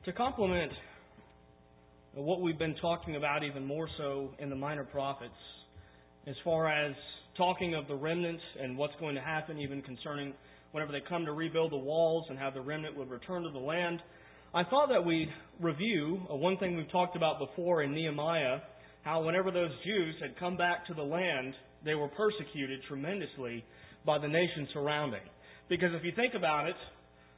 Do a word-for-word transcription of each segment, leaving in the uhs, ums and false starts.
To complement what we've been talking about even more so in the minor prophets, as far as talking of the remnant and what's going to happen, even concerning whenever they come to rebuild the walls and how the remnant would return to the land, I thought that we'd review one thing we've talked about before in Nehemiah, how whenever those Jews had come back to the land, they were persecuted tremendously by the nation surrounding. Because if you think about it,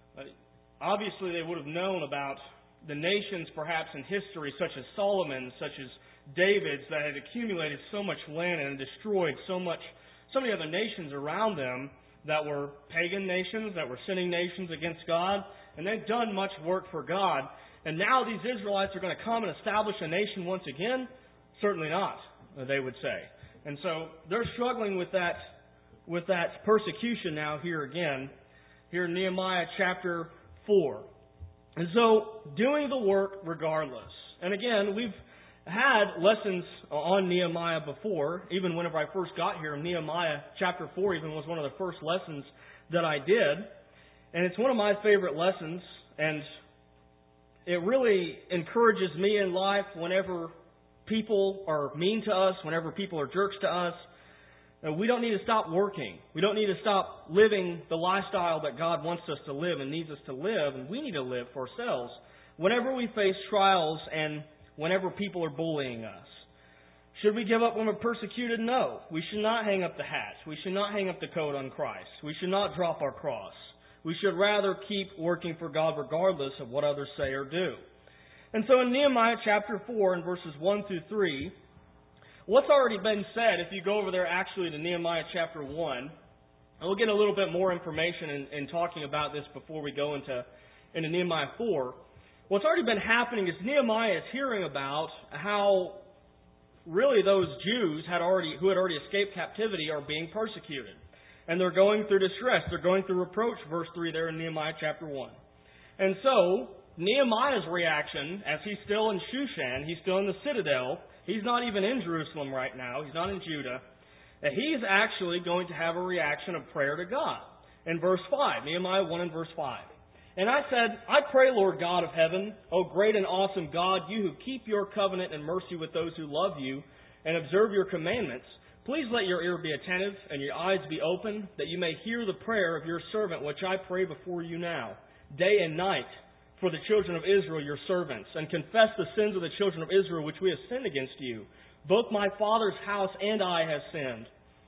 obviously they would have known about the nations perhaps in history, such as Solomon's, such as David's, that had accumulated so much land and destroyed so much, so many other nations around them that were pagan nations, that were sinning nations against God, and they'd done much work for God. And now these Israelites are going to come and establish a nation once again? Certainly not, they would say. And so they're struggling with that, with that persecution now here again, here in Nehemiah chapter four. And so, doing the work regardless. And again, we've had lessons on Nehemiah before. Even whenever I first got here, Nehemiah chapter four even was one of the first lessons that I did. And it's one of my favorite lessons. And it really encourages me in life whenever people are mean to us, whenever people are jerks to us. We don't need to stop working. We don't need to stop living the lifestyle that God wants us to live and needs us to live, and we need to live for ourselves whenever we face trials and whenever people are bullying us. Should we give up when we're persecuted? No. We should not hang up the hat. We should not hang up the coat on Christ. We should not drop our cross. We should rather keep working for God regardless of what others say or do. And so in Nehemiah chapter four and verses one through three, what's already been said, if you go over there actually to Nehemiah chapter one, and we'll get a little bit more information in, in talking about this before we go into, into Nehemiah four. What's already been happening is Nehemiah is hearing about how really those Jews had already who had already escaped captivity are being persecuted. And they're going through distress. They're going through reproach, verse three there in Nehemiah chapter one. And so, Nehemiah's reaction, as he's still in Shushan, he's still in the citadel, he's not even in Jerusalem right now. He's not in Judah. He's actually going to have a reaction of prayer to God. In verse five, Nehemiah one and verse five. And I said, I pray, Lord God of heaven, O great and awesome God, you who keep your covenant and mercy with those who love you and observe your commandments, please let your ear be attentive and your eyes be open, that you may hear the prayer of your servant, which I pray before you now, day and night, for the children of Israel, your servants, and confess the sins of the children of Israel which we have sinned against you. Both my father's house and I have sinned.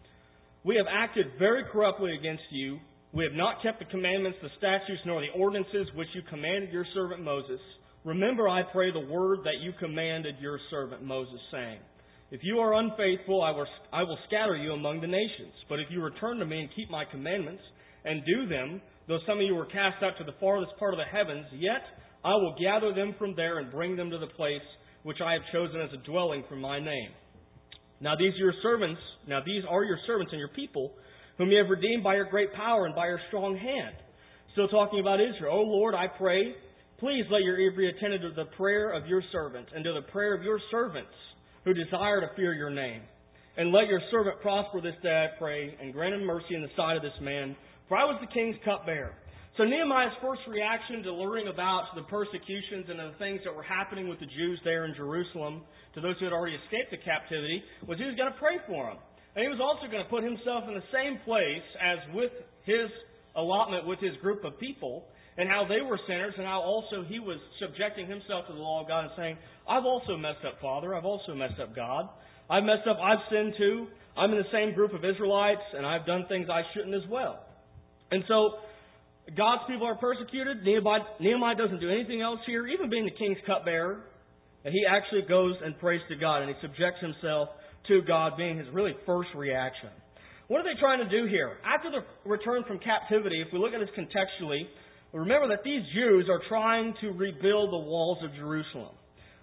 We have acted very corruptly against you. We have not kept the commandments, the statutes, nor the ordinances which you commanded your servant Moses. Remember, I pray, the word that you commanded your servant Moses, saying, if you are unfaithful, I will, I will scatter you among the nations. But if you return to me and keep my commandments and do them, though some of you were cast out to the farthest part of the heavens, yet I will gather them from there and bring them to the place which I have chosen as a dwelling for my name. Now these are your servants, now these are your servants and your people, whom you have redeemed by your great power and by your strong hand. Still talking about Israel. O Lord, I pray, please let your ear be attentive to the prayer of your servant and to the prayer of your servants who desire to fear your name. And let your servant prosper this day, I pray, and grant him mercy in the sight of this man, for I was the king's cupbearer. So Nehemiah's first reaction to learning about the persecutions and the things that were happening with the Jews there in Jerusalem, to those who had already escaped the captivity, was he was going to pray for them. And he was also going to put himself in the same place as with his allotment with his group of people, and how they were sinners, and how also he was subjecting himself to the law of God and saying, I've also messed up, Father. I've also messed up, God. I've messed up. I've sinned too. I'm in the same group of Israelites, and I've done things I shouldn't as well. And so, God's people are persecuted. Nehemiah, Nehemiah doesn't do anything else here, even being the king's cupbearer. And he actually goes and prays to God, and he subjects himself to God, being his really first reaction. What are they trying to do here? After the return from captivity, if we look at this contextually, remember that these Jews are trying to rebuild the walls of Jerusalem.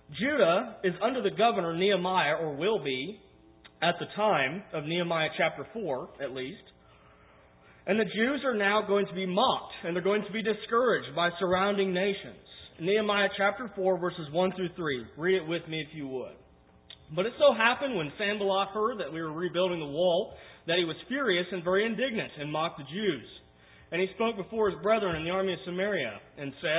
Judah is under the governor Nehemiah, or will be, at the time of Nehemiah chapter four, at least. And the Jews are now going to be mocked, and they're going to be discouraged by surrounding nations. Nehemiah chapter four, verses one through three. Read it with me if you would. But it so happened when Sanballat heard that we were rebuilding the wall, that he was furious and very indignant, and mocked the Jews. And he spoke before his brethren in the army of Samaria, and said,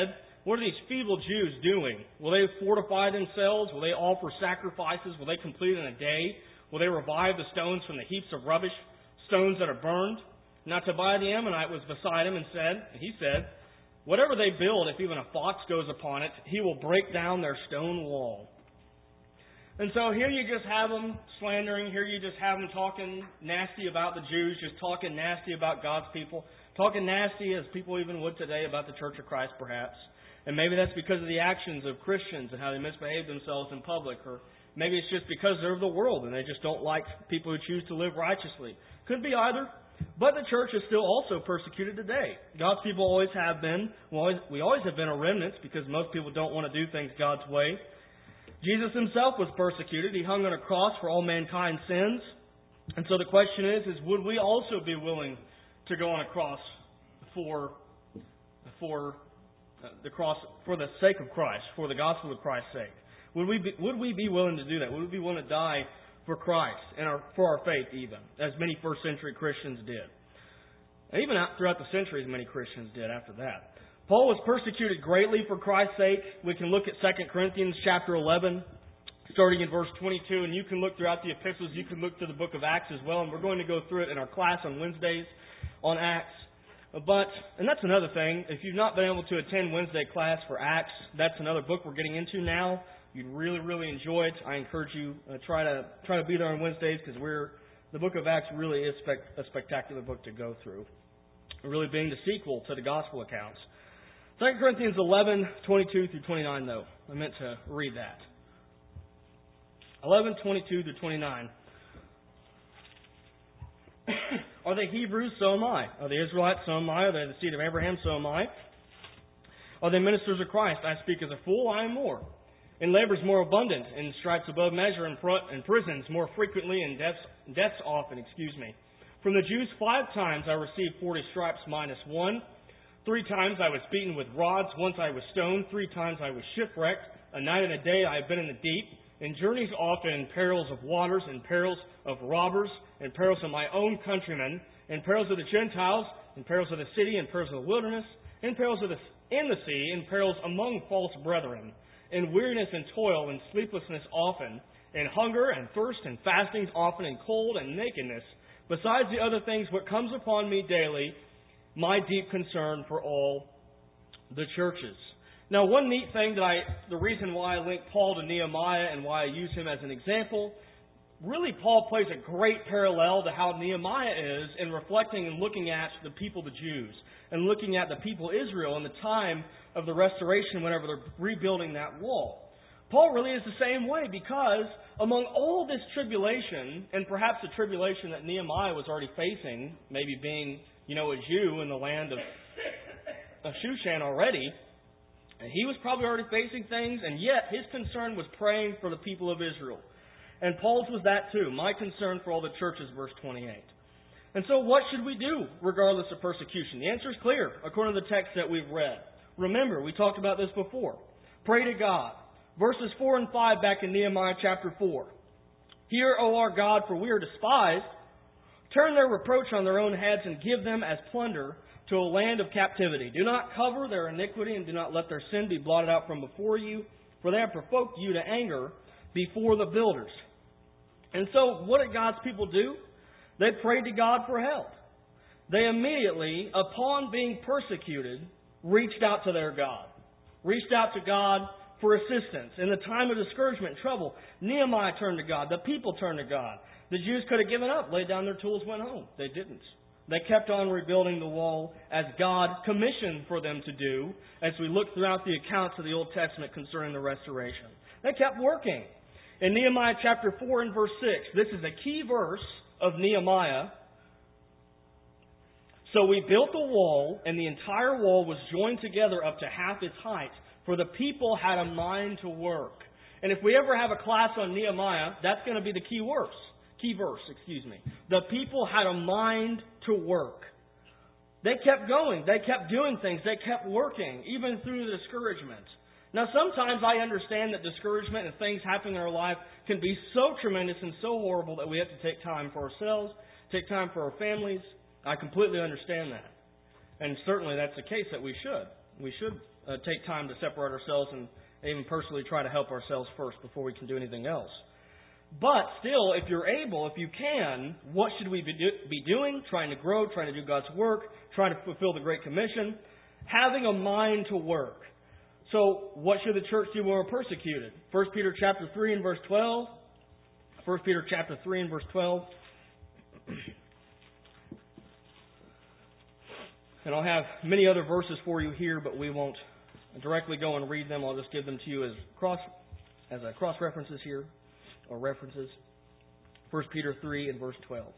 What are these feeble Jews doing? Will they fortify themselves? Will they offer sacrifices? Will they complete in a day? Will they revive the stones from the heaps of rubbish, stones that are burned? Now Tobiah the Ammonite was beside him and said, and he said, whatever they build, if even a fox goes upon it, he will break down their stone wall. And so here you just have them slandering. Here you just have them talking nasty about the Jews, just talking nasty about God's people, talking nasty as people even would today about the Church of Christ perhaps. And maybe that's because of the actions of Christians and how they misbehave themselves in public. Or maybe it's just because they're of the world and they just don't like people who choose to live righteously. Could be either. But the church is still also persecuted today. God's people always have been. We always, we always have been a remnant because most people don't want to do things God's way. Jesus himself was persecuted. He hung on a cross for all mankind's sins. And so the question is, is would we also be willing to go on a cross for, for the cross for the sake of Christ, for the gospel of Christ's sake? Would we be, would we be willing to do that? Would we be willing to die for Christ and our, for our faith even, as many first century Christians did? And even throughout the centuries, many Christians did after that. Paul was persecuted greatly for Christ's sake. We can look at Second Corinthians chapter eleven, starting in verse twenty-two, and you can look throughout the epistles. You can look to the book of Acts as well, and we're going to go through it in our class on Wednesdays on Acts. But, and that's another thing, if you've not been able to attend Wednesday class for Acts, that's another book we're getting into now. You'd really, really enjoy it. I encourage you uh, try to try to be there on Wednesdays because we're the book of Acts really is spec, a spectacular book to go through. Really being the sequel to the gospel accounts. Second Corinthians eleven, twenty-two through twenty-nine, though. I meant to read that. eleven, twenty-two through twenty-nine. Are they Hebrews? So am I. Are they Israelites? So am I. Are they the seed of Abraham? So am I. Are they ministers of Christ? I speak as a fool. I am more. In labors more abundant, in stripes above measure, in, pr- in prisons more frequently, in deaths, deaths often, excuse me. From the Jews five times I received forty stripes minus one. Three times I was beaten with rods. Once I was stoned. Three times I was shipwrecked. A night and a day I have been in the deep. In journeys often, in perils of waters, in perils of robbers, in perils of my own countrymen, in perils of the Gentiles, in perils of the city, in perils of the wilderness, in perils of the, in the sea, in perils among false brethren, in weariness and toil, in sleeplessness often, in hunger and thirst and fastings often, in cold and nakedness. Besides the other things what comes upon me daily, my deep concern for all the churches. Now, one neat thing that I, the reason why I link Paul to Nehemiah and why I use him as an example, really Paul plays a great parallel to how Nehemiah is in reflecting and looking at the people, the Jews, and looking at the people Israel in the time of the restoration whenever they're rebuilding that wall. Paul really is the same way because among all this tribulation, and perhaps the tribulation that Nehemiah was already facing, maybe being, you know, a Jew in the land of, of Shushan already, he was probably already facing things, and yet his concern was praying for the people of Israel. And Paul's was that too, my concern for all the churches, verse twenty-eight. And so what should we do regardless of persecution? The answer is clear, according to the text that we've read. Remember, we talked about this before. Pray to God. Verses four and five back in Nehemiah chapter four. Hear, O our God, for we are despised. Turn their reproach on their own heads and give them as plunder to a land of captivity. Do not cover their iniquity and do not let their sin be blotted out from before you, for they have provoked you to anger before the builders. And so what did God's people do? They prayed to God for help. They immediately, upon being persecuted, reached out to their God. Reached out to God for assistance. In the time of discouragement and trouble, Nehemiah turned to God. The people turned to God. The Jews could have given up, laid down their tools, went home. They didn't. They kept on rebuilding the wall as God commissioned for them to do, as we look throughout the accounts of the Old Testament concerning the restoration. They kept working. In Nehemiah chapter four and verse six, this is a key verse of Nehemiah. So we built the wall, and the entire wall was joined together up to half its height, for the people had a mind to work. And if we ever have a class on Nehemiah, that's going to be the key verse. Key verse, excuse me. The people had a mind to work. They kept going. They kept doing things. They kept working, even through the discouragement. Now, sometimes I understand that discouragement and things happening in our life can be so tremendous and so horrible that we have to take time for ourselves, take time for our families. I completely understand that. And certainly that's the case that we should. we should uh, take time to separate ourselves and even personally try to help ourselves first before we can do anything else. But still, if you're able, if you can, what should we be, do- be doing? Trying to grow, trying to do God's work, trying to fulfill the Great Commission, having a mind to work. So, what should the church do when we're persecuted? First Peter chapter three and verse twelve. First Peter chapter three and verse twelve. And I'll have many other verses for you here, but we won't directly go and read them. I'll just give them to you as cross as a cross references here, or references. First Peter three and verse twelve.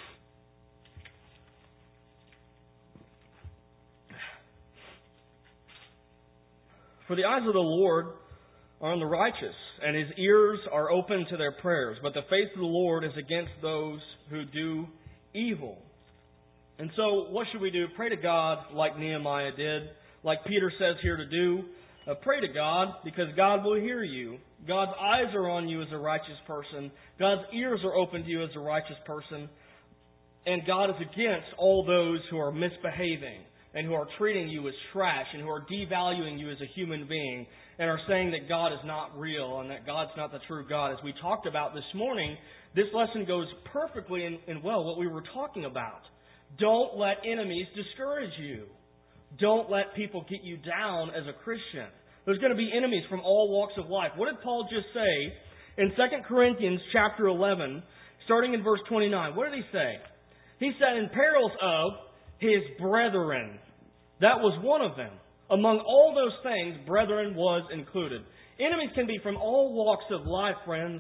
For the eyes of the Lord are on the righteous, and His ears are open to their prayers. But the face of the Lord is against those who do evil. And so, what should we do? Pray to God like Nehemiah did, like Peter says here to do. Uh, pray to God because God will hear you. God's eyes are on you as a righteous person. God's ears are open to you as a righteous person. And God is against all those who are misbehaving and who are treating you as trash and who are devaluing you as a human being and are saying that God is not real and that God's not the true God. As we talked about this morning, this lesson goes perfectly in, in well what we were talking about. Don't let enemies discourage you. Don't let people get you down as a Christian. There's going to be enemies from all walks of life. What did Paul just say in Second Corinthians chapter eleven, starting in verse twenty-nine? What did he say? He said, in perils of his brethren. That was one of them. Among all those things, brethren was included. Enemies can be from all walks of life, friends.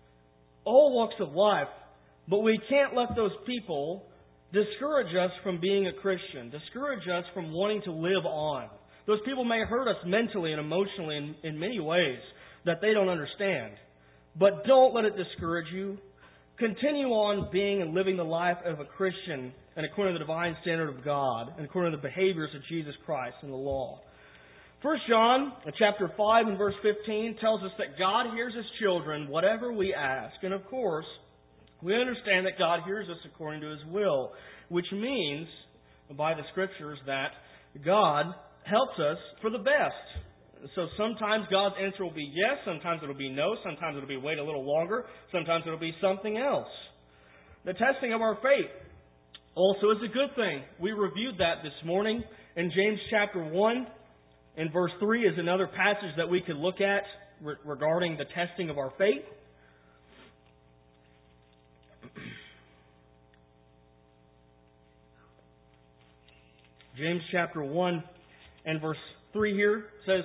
All walks of life. But we can't let those people discourage us from being a Christian. Discourage us from wanting to live on. Those people may hurt us mentally and emotionally in, in many ways that they don't understand. But don't let it discourage you. Continue on being and living the life of a Christian and according to the divine standard of God and according to the behaviors of Jesus Christ and the law. First John chapter five and verse fifteen tells us that God hears His children whatever we ask. And of course, we understand that God hears us according to His will, which means, by the Scriptures, that God helps us for the best. So sometimes God's answer will be yes, sometimes it will be no, sometimes it will be wait a little longer, sometimes it will be something else. The testing of our faith also is a good thing. We reviewed that this morning in James chapter one, and verse three is another passage that we could look at re- regarding the testing of our faith. James chapter one and verse three here says,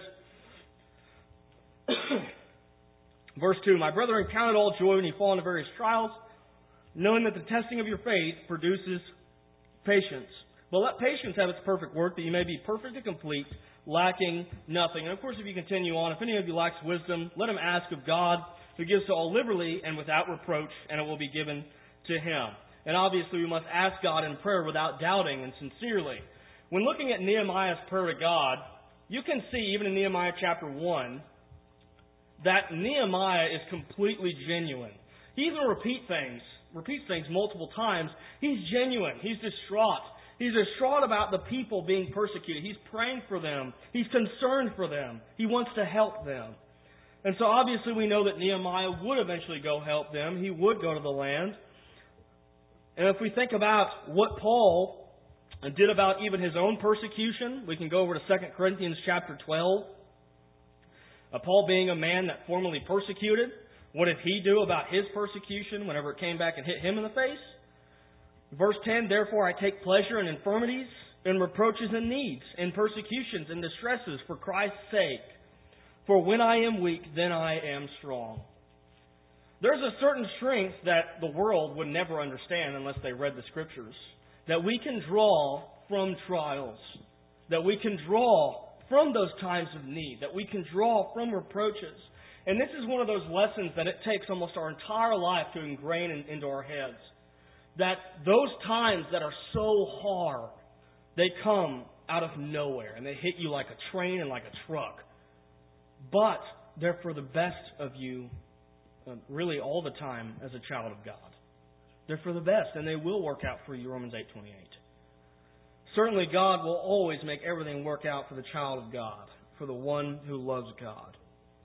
verse two, my brethren, count it all joy when you fall into various trials, knowing that the testing of your faith produces patience. But let patience have its perfect work, that you may be perfect and complete, lacking nothing. And of course, if you continue on, if any of you lacks wisdom, let him ask of God, who gives to all liberally and without reproach, and it will be given to him. And obviously, we must ask God in prayer without doubting and sincerely. When looking at Nehemiah's prayer to God, you can see, even in Nehemiah chapter one, that Nehemiah is completely genuine. He even repeat things, repeats things multiple times. He's genuine. He's distraught. He's distraught about the people being persecuted. He's praying for them. He's concerned for them. He wants to help them. And so obviously we know that Nehemiah would eventually go help them. He would go to the land. And if we think about what Paul did about even his own persecution, we can go over to Second Corinthians chapter twelve. Uh, Paul being a man that formerly persecuted, what did he do about his persecution whenever it came back and hit him in the face? Verse ten, therefore I take pleasure in infirmities, in reproaches and needs, in persecutions and distresses for Christ's sake. For when I am weak, then I am strong. There's a certain strength that the world would never understand unless they read the Scriptures. That we can draw from trials. That we can draw from those times of need. That we can draw from reproaches. And this is one of those lessons that it takes almost our entire life to ingrain in, into our heads. That those times that are so hard, they come out of nowhere. And they hit you like a train and like a truck. But they're for the best of you, uh, really all the time as a child of God. They're for the best, and they will work out for you, Romans eight twenty-eight. certainly God will always make everything work out for the child of God, for the one who loves God.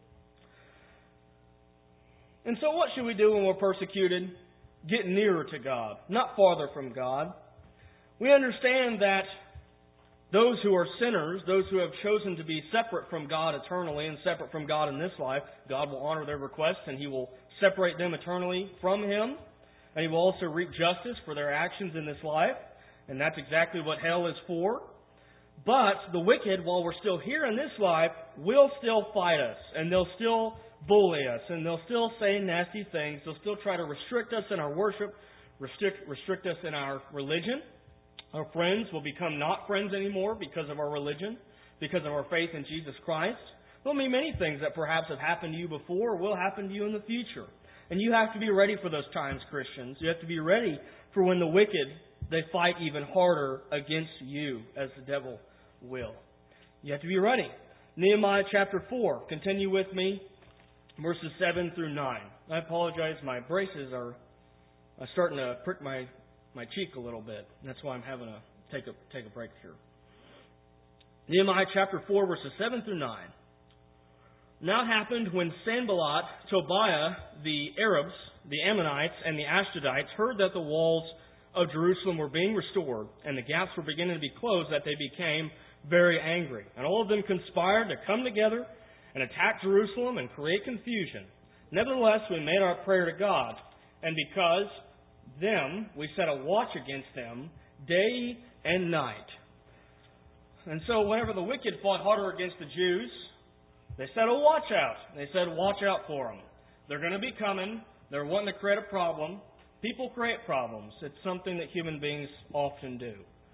And so what should we do when we're persecuted? Get nearer to God, not farther from God. We understand that those who are sinners, those who have chosen to be separate from God eternally and separate from God in this life, God will honor their request and He will separate them eternally from Him. And He will also reap justice for their actions in this life. And that's exactly what hell is for. But the wicked, while we're still here in this life, will still fight us. And they'll still bully us. And they'll still say nasty things. They'll still try to restrict us in our worship, restrict, restrict us in our religion. Our friends will become not friends anymore because of our religion, because of our faith in Jesus Christ. There'll be many things that perhaps have happened to you before or will happen to you in the future. And you have to be ready for those times, Christians. You have to be ready for when the wicked, they fight even harder against you, as the devil will. You have to be ready. Nehemiah chapter four. Continue with me, verses seven through nine. I apologize, my braces are starting to prick my, my cheek a little bit. That's why I'm having to take a, take a break here. Nehemiah chapter four, verses seven through nine. Now it happened when Sanballat, Tobiah, the Arabs, the Ammonites, and the Ashdodites heard that the walls of Jerusalem were being restored and the gaps were beginning to be closed, that they became very angry. And all of them conspired to come together and attack Jerusalem and create confusion. Nevertheless, we made our prayer to God, and because them, we set a watch against them day and night. And so whenever the wicked fought harder against the Jews, they set a watch out. They said, watch out for them. They're going to be coming. They're wanting to create a problem. People create problems. It's something that human beings often do.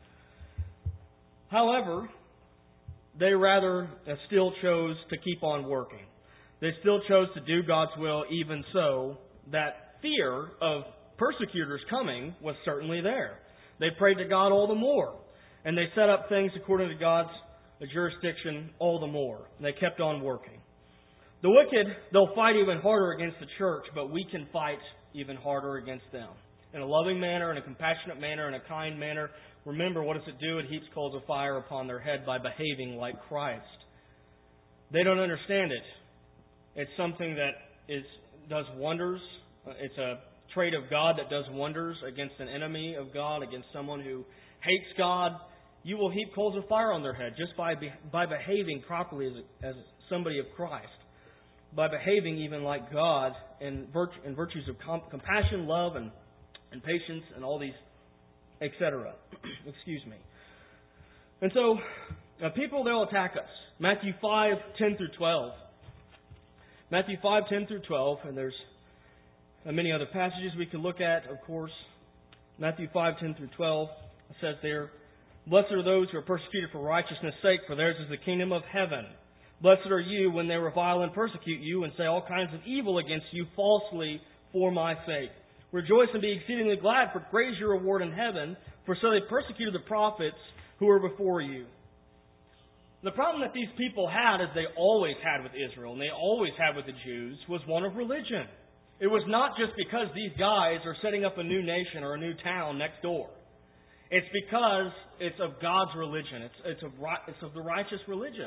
However, they rather still chose to keep on working. They still chose to do God's will, even so that fear of persecutors coming was certainly there. They prayed to God all the more. And they set up things according to God's jurisdiction all the more. They kept on working. The wicked, they'll fight even harder against the church, but we can fight even harder against them. In a loving manner, in a compassionate manner, in a kind manner. Remember, what does it do? It heaps coals of fire upon their head by behaving like Christ. They don't understand it. It's something that is does wonders. It's a trait of God that does wonders against an enemy of God, against someone who hates God. You will heap coals of fire on their head just by be, by behaving properly as, as somebody of Christ. By behaving even like God in, virtue, in virtues of com- compassion, love, and, and patience, and all these, et cetera. Excuse me. And so, uh, people, they'll attack us. Matthew five, ten through twelve. Matthew five, ten through twelve, and there's uh, many other passages we can look at, of course. Matthew five, ten through twelve, it says there, blessed are those who are persecuted for righteousness' sake, for theirs is the kingdom of heaven. Blessed are you when they revile and persecute you and say all kinds of evil against you falsely for my sake. Rejoice and be exceedingly glad, for great is your reward in heaven, for so they persecuted the prophets who were before you. The problem that these people had, as they always had with Israel, and they always had with the Jews, was one of religion. It was not just because these guys are setting up a new nation or a new town next door. It's because it's of God's religion. It's, it's, of, it's of the righteous religion.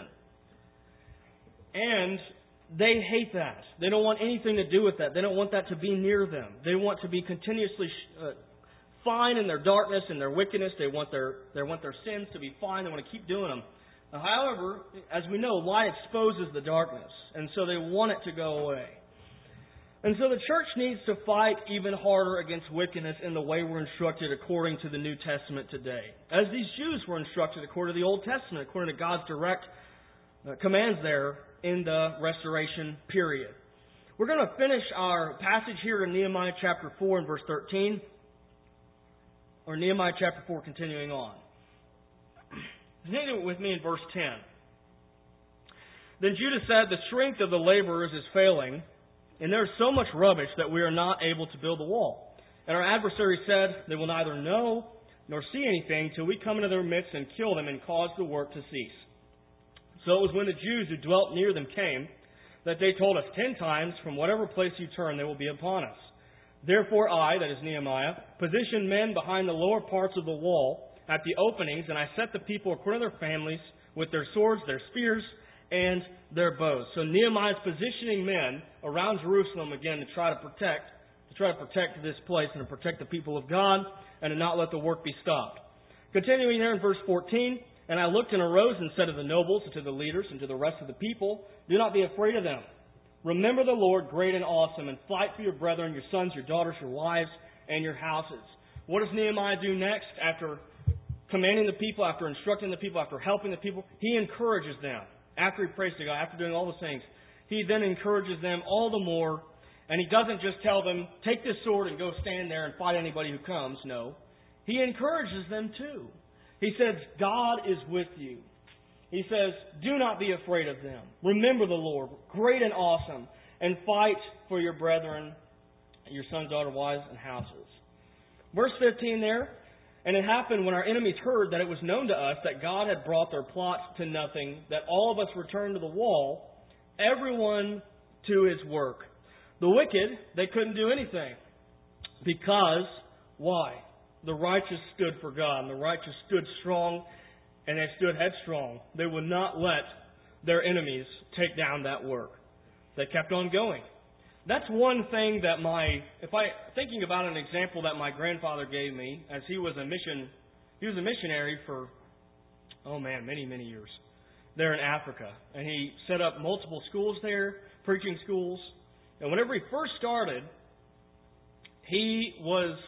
And they hate that. They don't want anything to do with that. They don't want that to be near them. They want to be continuously uh, fine in their darkness and their wickedness. They want their they want their sins to be fine. They want to keep doing them. Now, however, as we know, light exposes the darkness, and so they want it to go away. And so the church needs to fight even harder against wickedness in the way we're instructed according to the New Testament today. As these Jews were instructed according to the Old Testament, according to God's direct uh, commands there in the restoration period. We're going to finish our passage here in Nehemiah chapter four and verse thirteen, or Nehemiah chapter four continuing on. Continue with me in verse ten. Then Judah said, the strength of the laborers is failing, and there is so much rubbish that we are not able to build the wall. And our adversary said, they will neither know nor see anything till we come into their midst and kill them and cause the work to cease. So it was when the Jews who dwelt near them came that they told us ten times, from whatever place you turn, they will be upon us. Therefore I, that is Nehemiah, positioned men behind the lower parts of the wall, at the openings, and I set the people according to their families with their swords, their spears, and their bows. So Nehemiah is positioning men around Jerusalem again to try to protect, to try to protect this place and to protect the people of God and to not let the work be stopped. Continuing there in verse fourteen, and I looked and arose and said to the nobles and to the leaders and to the rest of the people, do not be afraid of them. Remember the Lord great and awesome, and fight for your brethren, your sons, your daughters, your wives, and your houses. What does Nehemiah do next after commanding the people, after instructing the people, after helping the people? He encourages them. After he prays to God, after doing all those things, he then encourages them all the more. And he doesn't just tell them, take this sword and go stand there and fight anybody who comes. No. He encourages them too. He says, God is with you. He says, do not be afraid of them. Remember the Lord, great and awesome, and fight for your brethren, your sons, daughters, wives, and houses. Verse fifteen there, and it happened when our enemies heard that it was known to us that God had brought their plots to nothing, that all of us returned to the wall, everyone to his work. The wicked, they couldn't do anything. Because, why? The righteous stood for God, and the righteous stood strong, and they stood headstrong. They would not let their enemies take down that work. They kept on going. That's one thing that my, if I, thinking about an example that my grandfather gave me, as he was a mission, he was a missionary for, oh man, many, many years, there in Africa. And he set up multiple schools there, preaching schools. And whenever he first started, he was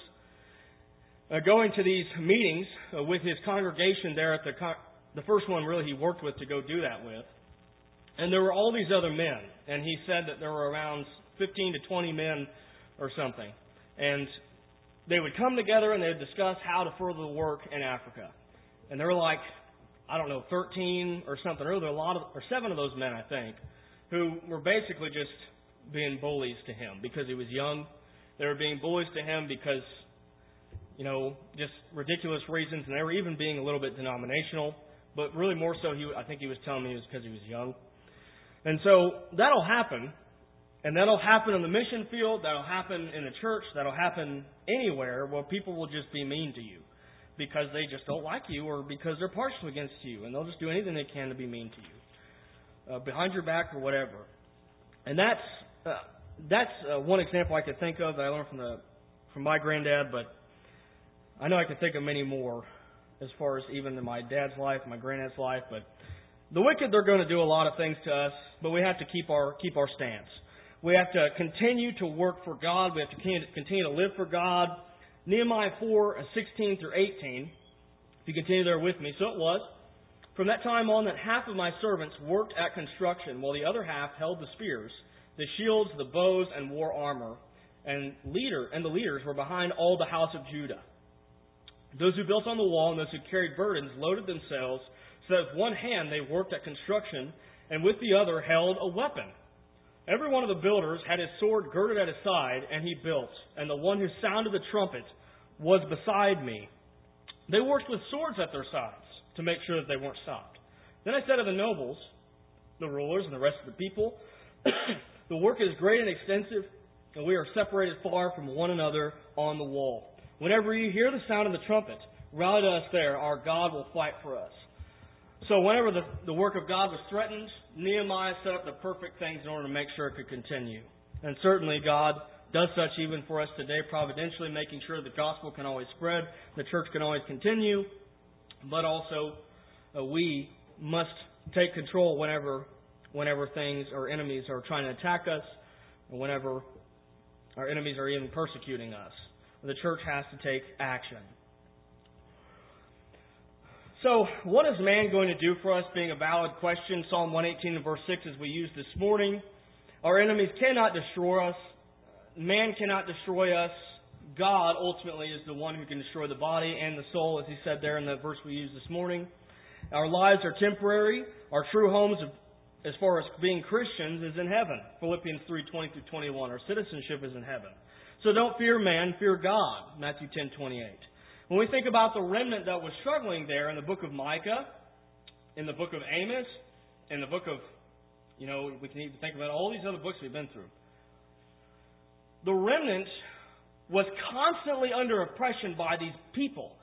uh, going to these meetings uh, with his congregation there at the, con- the first one really he worked with to go do that with. And there were all these other men. And he said that there were around fifteen to twenty men or something. And they would come together and they would discuss how to further the work in Africa. And there were like, I don't know, thirteen or something. Or there were a lot of, or seven of those men, I think, who were basically just being bullies to him because he was young. They were being bullies to him because, you know, just ridiculous reasons. And they were even being a little bit denominational. But really more so, he, I think he was telling me it was because he was young. And so that'll happen. And that'll happen in the mission field. That'll happen in the church. That'll happen anywhere where people will just be mean to you because they just don't like you or because they're partial against you. And they'll just do anything they can to be mean to you, uh, behind your back or whatever. And that's uh, that's uh, one example I could think of that I learned from the from my granddad. But I know I could think of many more as far as even in my dad's life, my granddad's life. But the wicked, they're going to do a lot of things to us, but we have to keep our keep our stance. We have to continue to work for God. We have to continue to live for God. Nehemiah four, sixteen through eighteen. If you continue there with me. So it was, from that time on, that half of my servants worked at construction, while the other half held the spears, the shields, the bows, and wore armor. And leader and the leaders were behind all the house of Judah. Those who built on the wall and those who carried burdens loaded themselves, so that with one hand they worked at construction, and with the other held a weapon. Every one of the builders had his sword girded at his side, and he built. And the one who sounded the trumpet was beside me. They worked with swords at their sides to make sure that they weren't stopped. Then I said to the nobles, the rulers, and the rest of the people, the work is great and extensive, and we are separated far from one another on the wall. Whenever you hear the sound of the trumpet, rally to us there. Our God will fight for us. So whenever the, the work of God was threatened, Nehemiah set up the perfect things in order to make sure it could continue. And certainly God does such even for us today, providentially making sure the gospel can always spread, the church can always continue, but also uh, we must take control whenever whenever things or enemies are trying to attack us, or whenever our enemies are even persecuting us. The church has to take action. So, what is man going to do for us, being a valid question? Psalm one eighteen and verse six, as we used this morning. Our enemies cannot destroy us. Man cannot destroy us. God, ultimately, is the one who can destroy the body and the soul, as he said there in the verse we used this morning. Our lives are temporary. Our true homes, as far as being Christians, is in heaven. Philippians three twenty through twenty-one. Our citizenship is in heaven. So don't fear man, fear God. Matthew ten twenty-eight. When we think about the remnant that was struggling there in the book of Micah, in the book of Amos, in the book of, you know, we can even think about all these other books we've been through. The remnant was constantly under oppression by these people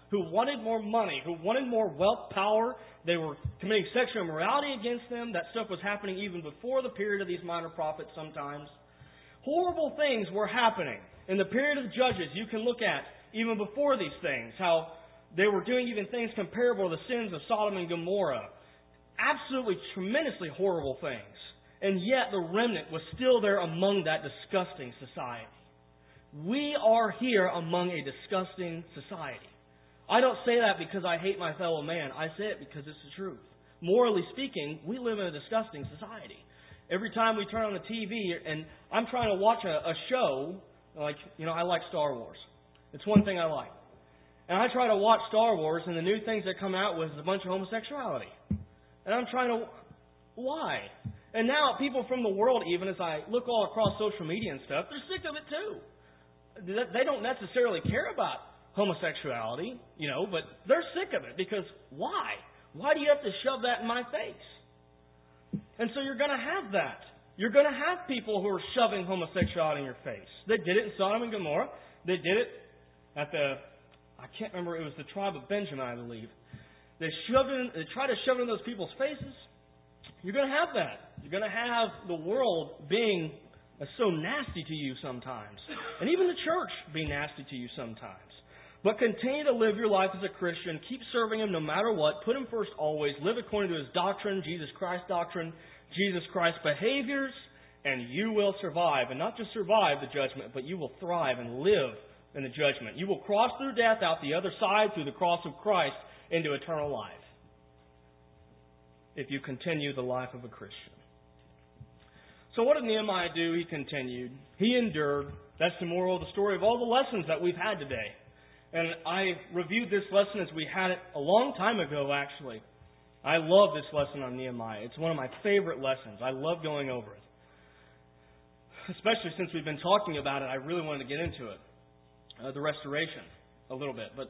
who wanted more money, who wanted more wealth, power. They were committing sexual immorality against them. That stuff was happening even before the period of these minor prophets sometimes. Horrible things were happening. In the period of the Judges, you can look at, even before these things, how they were doing even things comparable to the sins of Sodom and Gomorrah. Absolutely tremendously horrible things. And yet the remnant was still there among that disgusting society. We are here among a disgusting society. I don't say that because I hate my fellow man. I say it because it's the truth. Morally speaking, we live in a disgusting society. Every time we turn on the T V and I'm trying to watch a, a show, like, you know, I like Star Wars. It's one thing I like. And I try to watch Star Wars, and the new things that come out with is a bunch of homosexuality. And I'm trying to... Why? And now people from the world, even as I look all across social media and stuff, they're sick of it too. They don't necessarily care about homosexuality, you know, but they're sick of it because why? Why do you have to shove that in my face? And so you're going to have that. You're going to have people who are shoving homosexuality in your face. They did it in Sodom and Gomorrah. They did it at the, I can't remember, it was the tribe of Benjamin, I believe. They shoved it in, they tried to shove it in those people's faces. You're going to have that. You're going to have the world being so nasty to you sometimes. And even the church being nasty to you sometimes. But continue to live your life as a Christian. Keep serving Him no matter what. Put Him first always. Live according to His doctrine, Jesus Christ's doctrine, Jesus Christ's behaviors, and you will survive. And not just survive the judgment, but you will thrive and live in the judgment. You will cross through death out the other side through the cross of Christ into eternal life. If you continue the life of a Christian. So what did Nehemiah do? He continued. He endured. That's the moral of the story of all the lessons that we've had today. And I reviewed this lesson as we had it a long time ago, actually. I love this lesson on Nehemiah. It's one of my favorite lessons. I love going over it. Especially since we've been talking about it, I really wanted to get into it. Uh, the restoration, a little bit. But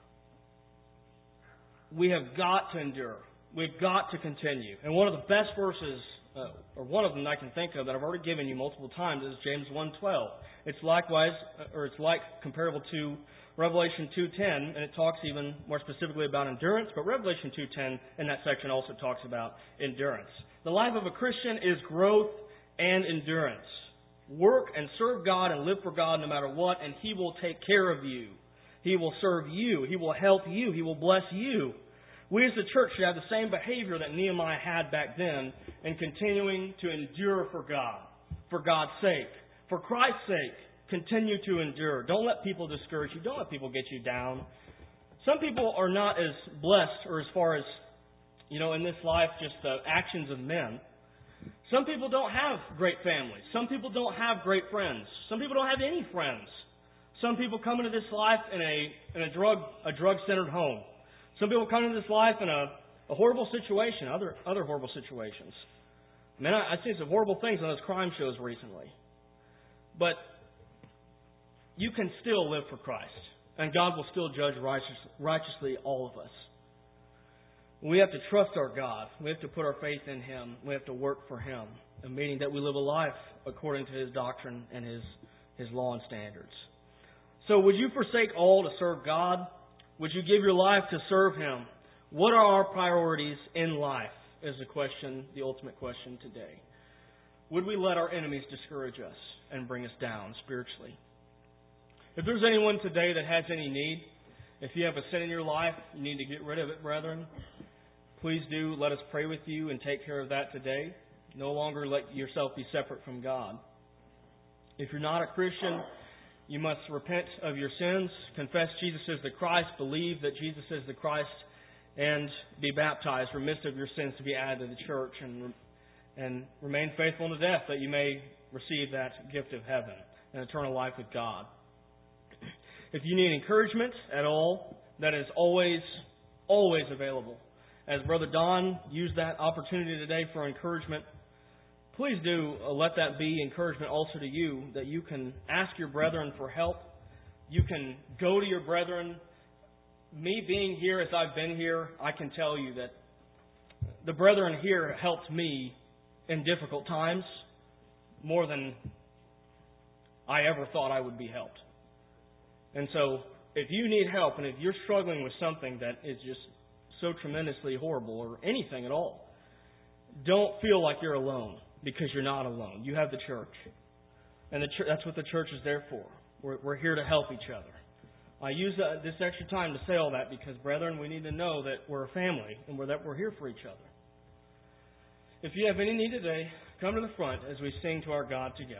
we have got to endure. We've got to continue. And one of the best verses, uh, or one of them I can think of that I've already given you multiple times, is James one twelve. It's likewise, or it's like comparable to Revelation two ten, and it talks even more specifically about endurance, but Revelation two ten in that section also talks about endurance. The life of a Christian is growth and endurance. Work and serve God and live for God no matter what, and He will take care of you. He will serve you. He will help you. He will bless you. We as the church should have the same behavior that Nehemiah had back then in continuing to endure for God, for God's sake, for Christ's sake. Continue to endure. Don't let people discourage you. Don't let people get you down. Some people are not as blessed, or as far as, you know, in this life, just the actions of men. Some people don't have great families. Some people don't have great friends. Some people don't have any friends. Some people come into this life in a in a drug a drug centered home. Some people come into this life in a, a horrible situation, other other horrible situations. Man, I, I've seen some horrible things on those crime shows recently. But you can still live for Christ, and God will still judge righteous, righteously all of us. We have to trust our God. We have to put our faith in Him. We have to work for Him, meaning that we live a life according to His doctrine and His, His law and standards. So would you forsake all to serve God? Would you give your life to serve Him? What are our priorities in life is the question, the ultimate question today. Would we let our enemies discourage us and bring us down spiritually? If there's anyone today that has any need, if you have a sin in your life, you need to get rid of it, brethren, please do let us pray with you and take care of that today. No longer let yourself be separate from God. If you're not a Christian, you must repent of your sins, confess Jesus as the Christ, believe that Jesus is the Christ, and be baptized, remitted of your sins to be added to the church, and and remain faithful to death that you may receive that gift of heaven and eternal life with God. If you need encouragement at all, that is always, always available. As Brother Don used that opportunity today for encouragement, please do let that be encouragement also to you, that you can ask your brethren for help. You can go to your brethren. Me being here as I've been here, I can tell you that the brethren here helped me in difficult times more than I ever thought I would be helped. And so if you need help and if you're struggling with something that is just so tremendously horrible or anything at all, don't feel like you're alone, because you're not alone. You have the church. And the ch- that's what the church is there for. We're, we're here to help each other. I use uh, this extra time to say all that because, brethren, we need to know that we're a family and we're, that we're here for each other. If you have any need today, come to the front as we sing to our God together.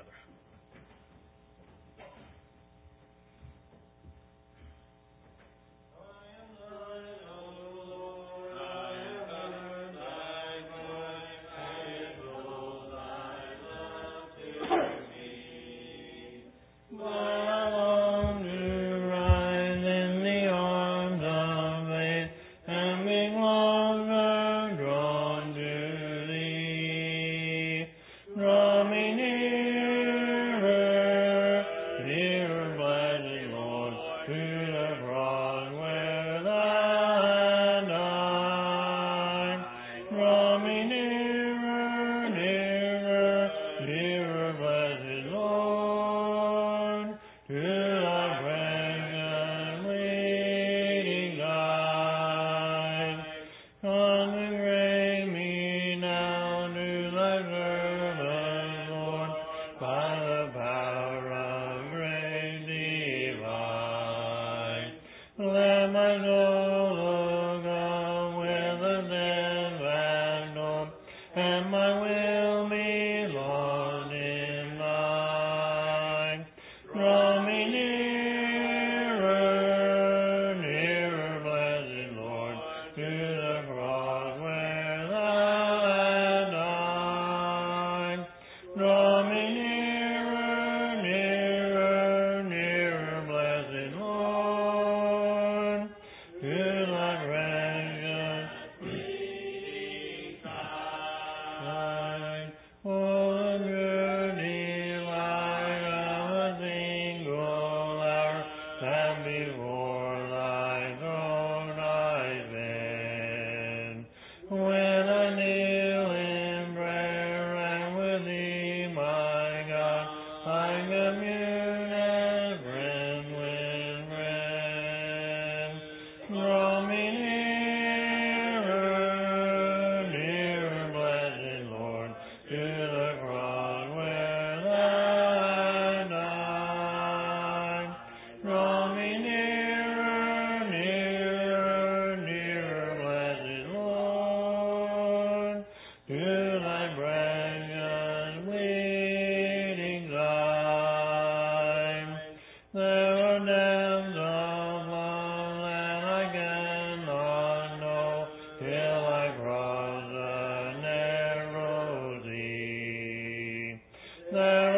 There